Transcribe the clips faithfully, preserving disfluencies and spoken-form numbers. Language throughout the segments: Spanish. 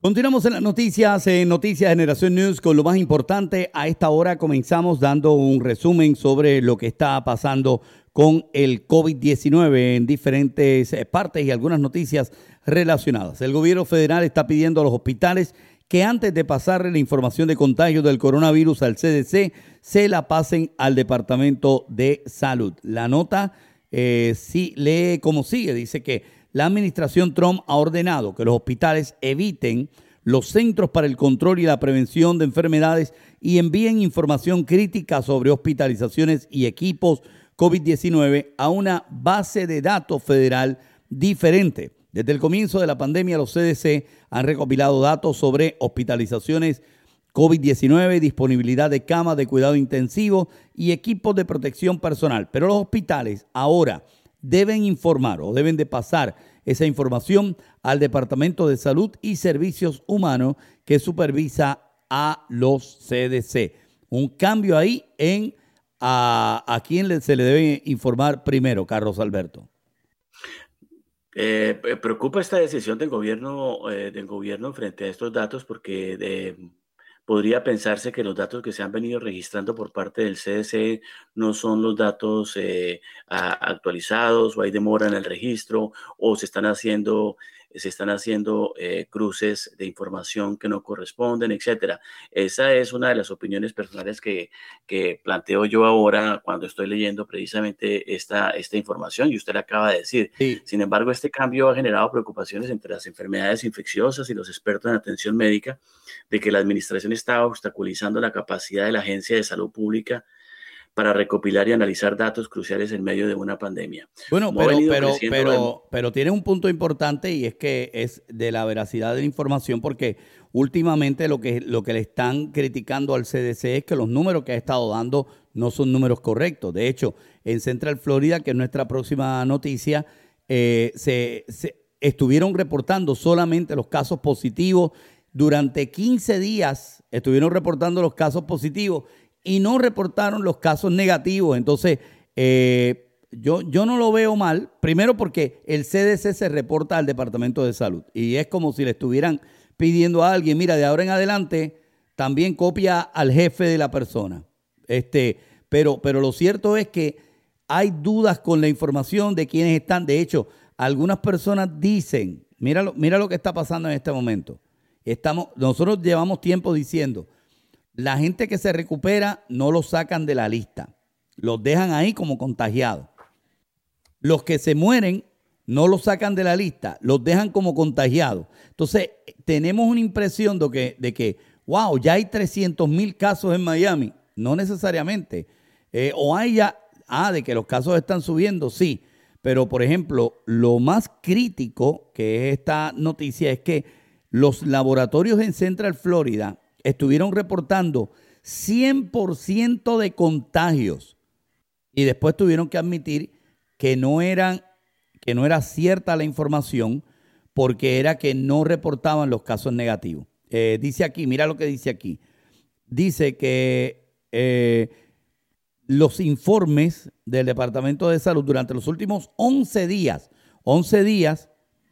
Continuamos en las noticias, en Noticias Generación News, con lo más importante. A esta hora comenzamos dando un resumen sobre lo que está pasando con el COVID diecinueve en diferentes partes y algunas noticias relacionadas. El gobierno federal está pidiendo a los hospitales que antes de pasarle la información de contagio del coronavirus al C D C, se la pasen al Departamento de Salud. La nota eh, sí lee como sigue, dice que la administración Trump ha ordenado que los hospitales eviten los Centros para el Control y la Prevención de Enfermedades y envíen información crítica sobre hospitalizaciones y equipos COVID diecinueve a una base de datos federal diferente. Desde el comienzo de la pandemia, los C D C han recopilado datos sobre hospitalizaciones COVID diecinueve, disponibilidad de camas de cuidado intensivo y equipos de protección personal. Pero los hospitales ahora deben informar o deben de pasar esa información al Departamento de Salud y Servicios Humanos que supervisa a los C D C. Un cambio ahí en a, a quién se le debe informar primero, Carlos Alberto. Eh, preocupa esta decisión del gobierno, eh, del gobierno frente a estos datos porque eh, podría pensarse que los datos que se han venido registrando por parte del C D C no son los datos eh, a, actualizados, o hay demora en el registro, o se están haciendo, se están haciendo eh, cruces de información que no corresponden, etcétera. Esa es una de las opiniones personales que, que planteo yo ahora cuando estoy leyendo precisamente esta, esta información, y usted la acaba de decir. Sí. Sin embargo, este cambio ha generado preocupaciones entre las enfermedades infecciosas y los expertos en atención médica de que la administración está obstaculizando la capacidad de la Agencia de Salud Pública para recopilar y analizar datos cruciales en medio de una pandemia. Bueno, pero, pero, pero, pero tiene un punto importante, y es que es de la veracidad de la información, porque últimamente lo que, lo que le están criticando al C D C es que los números que ha estado dando no son números correctos. De hecho, en Central Florida, que es nuestra próxima noticia, eh, se, se estuvieron reportando solamente los casos positivos. Durante quince días estuvieron reportando los casos positivos y no reportaron los casos negativos. Entonces, eh, yo, yo no lo veo mal. Primero porque el C D C se reporta al Departamento de Salud y es como si le estuvieran pidiendo a alguien, mira, de ahora en adelante también copia al jefe de la persona. Este, pero, pero lo cierto es que hay dudas con la información de quienes están. De hecho, algunas personas dicen, mira lo, mira lo que está pasando en este momento. Estamos, nosotros llevamos tiempo diciendo, la gente que se recupera no los sacan de la lista, los dejan ahí como contagiados. Los que se mueren no los sacan de la lista, los dejan como contagiados. Entonces, tenemos una impresión de que, de que wow, ya hay trescientos mil casos en Miami. No necesariamente. Eh, o hay ya, ah, de que los casos están subiendo, sí. Pero, por ejemplo, lo más crítico que es esta noticia es que los laboratorios en Central Florida estuvieron reportando cien por ciento de contagios y después tuvieron que admitir que no eran, que no era cierta la información porque era que no reportaban los casos negativos. Eh, dice aquí, mira lo que dice aquí. Dice que eh, los informes del Departamento de Salud durante los últimos once días, once días,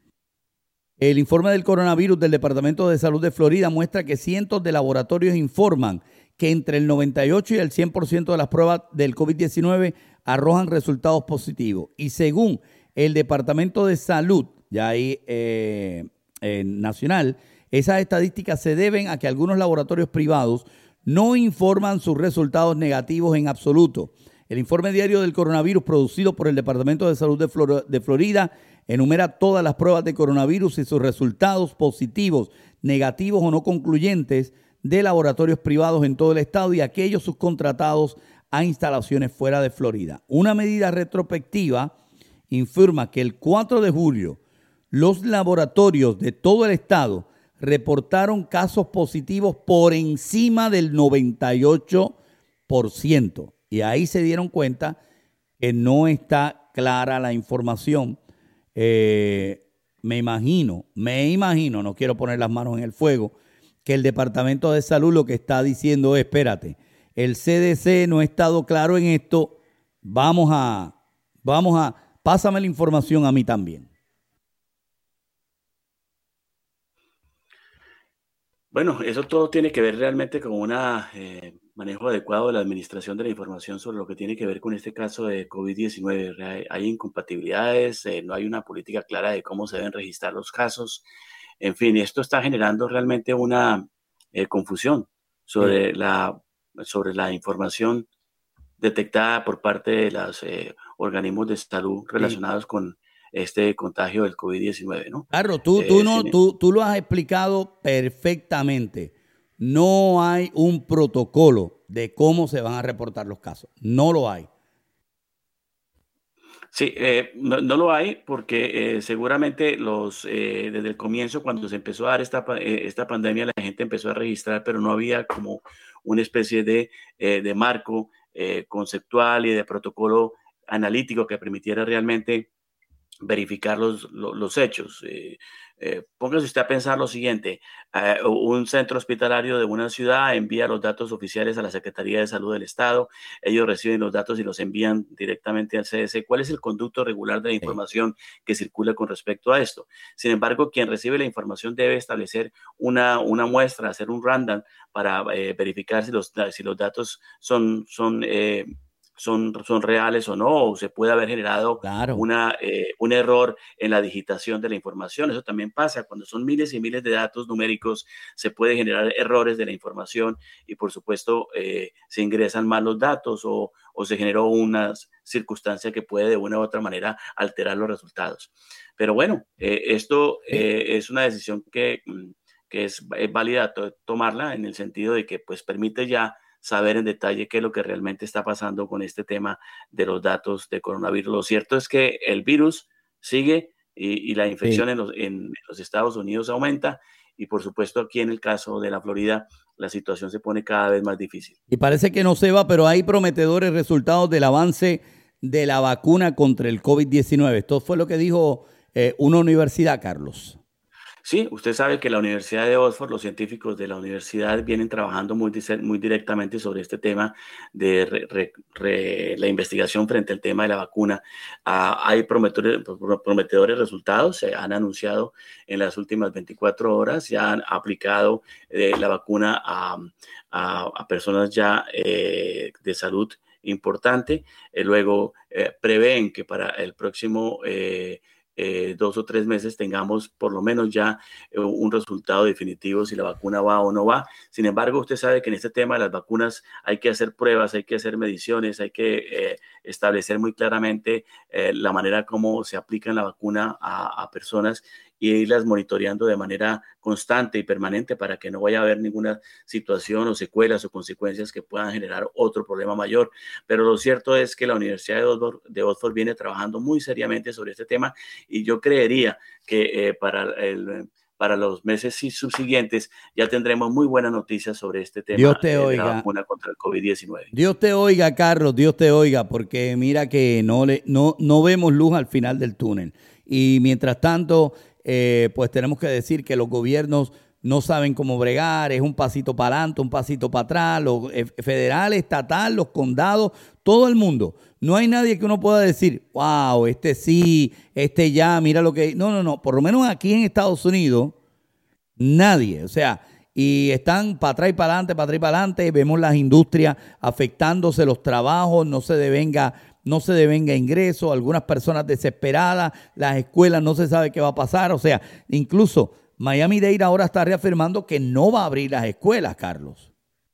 el informe del coronavirus del Departamento de Salud de Florida muestra que cientos de laboratorios informan que entre el noventa y ocho y el cien por ciento de las pruebas del COVID diecinueve arrojan resultados positivos. Y según el Departamento de Salud, ya ahí eh, eh, nacional, esas estadísticas se deben a que algunos laboratorios privados no informan sus resultados negativos en absoluto. El informe diario del coronavirus producido por el Departamento de Salud de, Flor- de Florida enumera todas las pruebas de coronavirus y sus resultados positivos, negativos o no concluyentes de laboratorios privados en todo el estado y aquellos subcontratados a instalaciones fuera de Florida. Una medida retrospectiva informa que el cuatro de julio los laboratorios de todo el estado reportaron casos positivos por encima del noventa y ocho por ciento. Y ahí se dieron cuenta que no está clara la información. Eh, me imagino, me imagino, no quiero poner las manos en el fuego, que el Departamento de Salud lo que está diciendo es, espérate, el C D C no ha estado claro en esto, vamos a, vamos a, pásame la información a mí también. Bueno, eso todo tiene que ver realmente con un manejo adecuado de la administración de la información sobre lo que tiene que ver con este caso de COVID diecinueve. Hay, hay incompatibilidades, eh, no hay una política clara de cómo se deben registrar los casos. En fin, esto está generando realmente una eh, confusión Sí. sobre la, sobre la información detectada por parte de los eh, organismos de salud Sí. relacionados con este contagio del COVID diecinueve, ¿no? Carlos, tú, tú, Eh, no, sin- tú, tú lo has explicado perfectamente. No hay un protocolo de cómo se van a reportar los casos. No lo hay. Sí, eh, no, no lo hay porque eh, seguramente los eh, desde el comienzo, cuando se empezó a dar esta, pa- eh, esta pandemia, la gente empezó a registrar, pero no había como una especie de, eh, de marco eh, conceptual y de protocolo analítico que permitiera realmente verificar los, los, los hechos. Eh, eh, póngase usted a pensar lo siguiente, eh, un centro hospitalario de una ciudad envía los datos oficiales a la Secretaría de Salud del Estado, ellos reciben los datos y los envían directamente al C D C. ¿Cuál es el conducto regular de la Sí. información que circula con respecto a esto? Sin embargo, quien recibe la información debe establecer una, una muestra, hacer un random para eh, verificar si los, si los datos son, son eh, son, son reales o no, o se puede haber generado Claro. una, eh, un error en la digitación de la información. Eso también pasa cuando son miles y miles de datos numéricos, se puede generar errores de la información y por supuesto eh, se ingresan mal los datos o, o se generó una circunstancia que puede de una u otra manera alterar los resultados. Pero bueno, eh, esto Sí. eh, es una decisión que, que es, es válida to tomarla en el sentido de que pues permite ya saber en detalle qué es lo que realmente está pasando con este tema de los datos de coronavirus. Lo cierto es que el virus sigue y, y la Sí. infección en los, en los Estados Unidos aumenta y por supuesto aquí en el caso de la Florida la situación se pone cada vez más difícil. Y parece que no se va, pero hay prometedores resultados del avance de la vacuna contra el COVID diecinueve. Esto fue lo que dijo eh, una universidad, Carlos. Sí, usted sabe que la Universidad de Oxford, los científicos de la universidad vienen trabajando muy, muy directamente sobre este tema de re, re, re, la investigación frente al tema de la vacuna. Uh, hay prometedores, prometedores resultados, se han anunciado en las últimas veinticuatro horas, ya han aplicado eh, la vacuna a, a, a personas ya eh, de salud importante. Eh, luego eh, prevén que para el próximo eh, Eh, dos o tres meses tengamos por lo menos ya eh, un resultado definitivo si la vacuna va o no va. Sin embargo, usted sabe que en este tema de las vacunas hay que hacer pruebas, hay que hacer mediciones, hay que eh, establecer muy claramente eh, la manera como se aplica la vacuna a, a personas y irlas monitoreando de manera constante y permanente para que no vaya a haber ninguna situación o secuelas o consecuencias que puedan generar otro problema mayor. Pero lo cierto es que la Universidad de Oxford, de Oxford viene trabajando muy seriamente sobre este tema y yo creería que eh, para, el, para los meses subsiguientes ya tendremos muy buenas noticias sobre este Dios tema te eh, de la oiga. vacuna contra el COVID diecinueve. Dios te oiga, Carlos, Dios te oiga, porque mira que no, le, no, no vemos luz al final del túnel. Y mientras tanto, eh, pues tenemos que decir que los gobiernos no saben cómo bregar, es un pasito para adelante, un pasito para atrás, los eh, federal, estatal, los condados, todo el mundo. No hay nadie que uno pueda decir, wow, este sí, este ya, mira lo que... No, no, no, por lo menos aquí en Estados Unidos, nadie, o sea, y están para atrás y para adelante, para atrás y para adelante, vemos las industrias afectándose, los trabajos, no se devenga, no se devenga ingreso, algunas personas desesperadas, las escuelas no se sabe qué va a pasar, o sea, incluso Miami-Dade ahora está reafirmando que no va a abrir las escuelas, Carlos.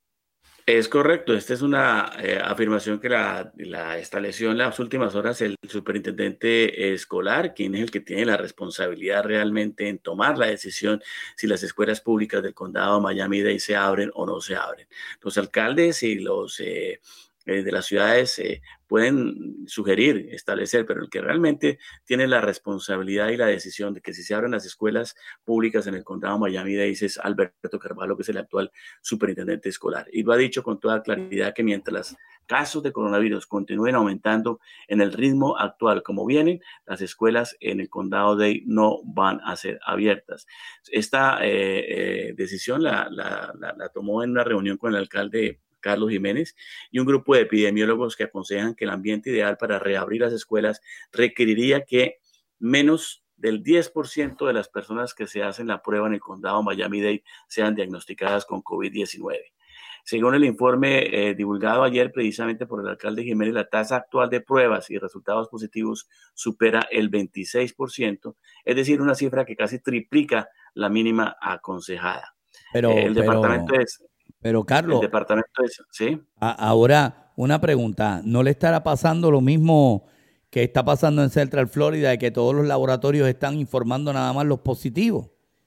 Es correcto, esta es una eh, afirmación que la, la estableció en las últimas horas el superintendente escolar, quien es el que tiene la responsabilidad realmente en tomar la decisión si las escuelas públicas del condado de Miami-Dade se abren o no se abren. Los alcaldes y los eh, eh, de las ciudades eh, pueden sugerir, establecer, pero el que realmente tiene la responsabilidad y la decisión de que si se abren las escuelas públicas en el condado de Miami-Dade es Alberto Carvalho, que es el actual superintendente escolar. Y lo ha dicho con toda claridad que mientras los casos de coronavirus continúen aumentando en el ritmo actual como vienen, las escuelas en el condado de no van a ser abiertas. Esta eh, eh, decisión la, la, la, la tomó en una reunión con el alcalde Carlos Jiménez y un grupo de epidemiólogos que aconsejan que el ambiente ideal para reabrir las escuelas requeriría que menos del diez por ciento de las personas que se hacen la prueba en el condado Miami-Dade sean diagnosticadas con COVID diecinueve. Según el informe eh, divulgado ayer precisamente por el alcalde Jiménez, la tasa actual de pruebas y resultados positivos supera el veintiséis por ciento, es decir, una cifra que casi triplica la mínima aconsejada. Pero, eh, el pero, departamento es... Pero, Carlos, el departamento es, ¿sí? a, ahora una pregunta, ¿no le estará pasando lo mismo que está pasando en Central Florida, de que todos los laboratorios están informando nada más los positivos?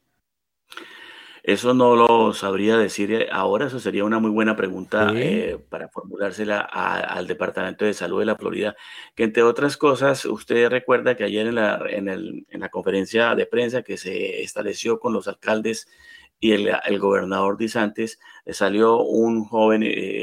Eso no lo sabría decir ahora, eso sería una muy buena pregunta Sí. eh, para formulársela a, al Departamento de Salud de la Florida, que entre otras cosas, usted recuerda que ayer en la, en el, en la conferencia de prensa que se estableció con los alcaldes y el, el gobernador DeSantis, eh, salió un joven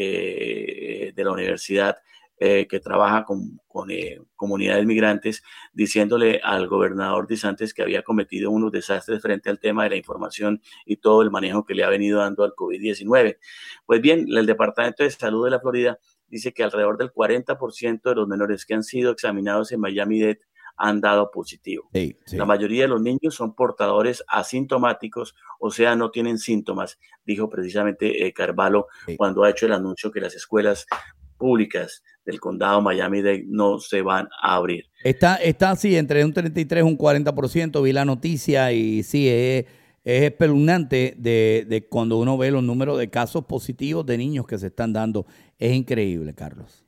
eh, de la universidad Eh, que trabaja con, con eh, comunidades migrantes, diciéndole al gobernador DeSantis que había cometido unos desastres frente al tema de la información y todo el manejo que le ha venido dando al COVID diecinueve. Pues bien, el Departamento de Salud de la Florida dice que alrededor del cuarenta por ciento de los menores que han sido examinados en Miami-Dade han dado positivo. Sí, sí. La mayoría de los niños son portadores asintomáticos, o sea, no tienen síntomas, dijo precisamente eh, Carvalho sí. cuando ha hecho el anuncio que las escuelas públicas del condado Miami-Dade no se van a abrir. Está, está así, entre un treinta y tres y un cuarenta por ciento, vi la noticia y sí, es, es espeluznante de, de cuando uno ve los números de casos positivos de niños que se están dando. Es increíble, Carlos.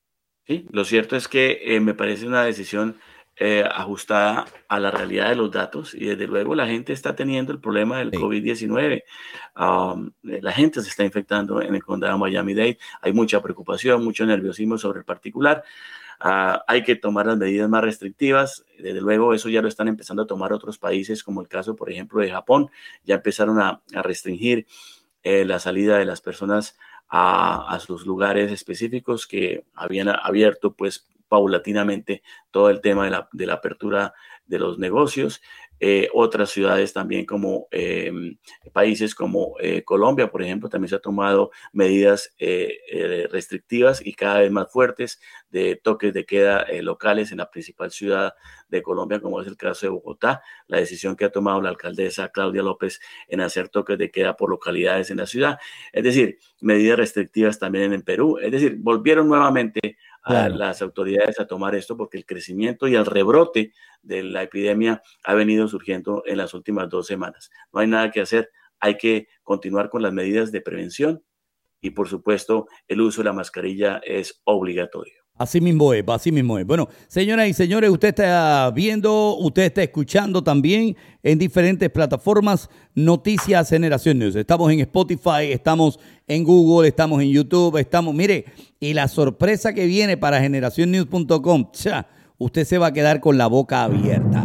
Sí, lo cierto es que eh, me parece una decisión eh, ajustada a la realidad de los datos y desde luego la gente está teniendo el problema del sí. COVID diecinueve. Um, la gente se está infectando en el condado Miami-Dade. Hay mucha preocupación, mucho nerviosismo sobre el particular. Uh, hay que tomar las medidas más restrictivas. Desde luego eso ya lo están empezando a tomar otros países, como el caso, por ejemplo, de Japón. Ya empezaron a, a restringir eh, la salida de las personas a, a sus lugares específicos que habían abierto, pues, paulatinamente todo el tema de la, de la apertura de los negocios. Eh, otras ciudades también como eh, países como eh, Colombia, por ejemplo, también se han tomado medidas eh, eh, restrictivas y cada vez más fuertes de toques de queda eh, locales en la principal ciudad de Colombia, como es el caso de Bogotá. La decisión que ha tomado la alcaldesa Claudia López en hacer toques de queda por localidades en la ciudad. Es decir, medidas restrictivas también en Perú. Es decir, volvieron nuevamente Claro. a las autoridades a tomar esto porque el crecimiento y el rebrote de la epidemia ha venido surgiendo en las últimas dos semanas. No hay nada que hacer, hay que continuar con las medidas de prevención y por supuesto el uso de la mascarilla es obligatorio. Así mismo es, así mismo es. Bueno, señoras y señores, usted está viendo, usted está escuchando también en diferentes plataformas Noticias Generación News. Estamos en Spotify, estamos en Google, estamos en YouTube, estamos, mire, y la sorpresa que viene para generación news punto com, cha, usted se va a quedar con la boca abierta.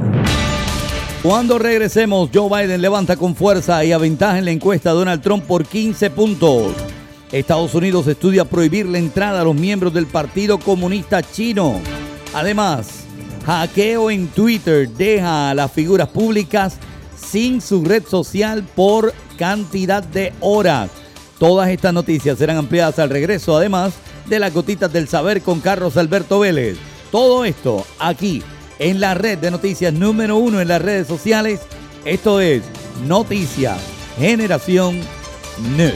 Cuando regresemos, Joe Biden levanta con fuerza y aventaja en la encuesta a Donald Trump por quince puntos. Estados Unidos estudia prohibir la entrada a los miembros del Partido Comunista Chino. Además, hackeo en Twitter deja a las figuras públicas sin su red social por cantidad de horas. Todas estas noticias serán ampliadas al regreso, además de las gotitas del saber con Carlos Alberto Vélez. Todo esto aquí en la red de noticias número uno en las redes sociales. Esto es Noticias Generación News.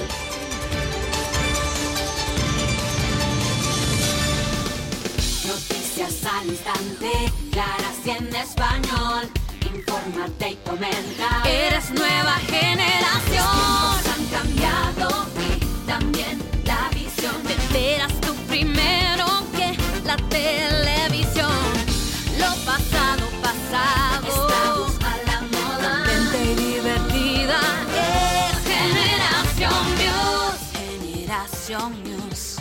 Al instante, claras y en español, infórmate y comenta. Eres nueva generación. Los tiempos han cambiado y también la visión. Te enteras tú primero que la televisión. Lo pasado, pasado. Estamos a la moda. Mente y divertida. Es Generación News. Generación News.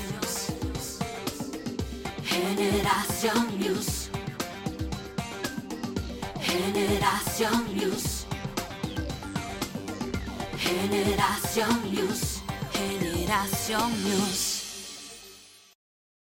Generación News. Generación News. Generación News. Generación News.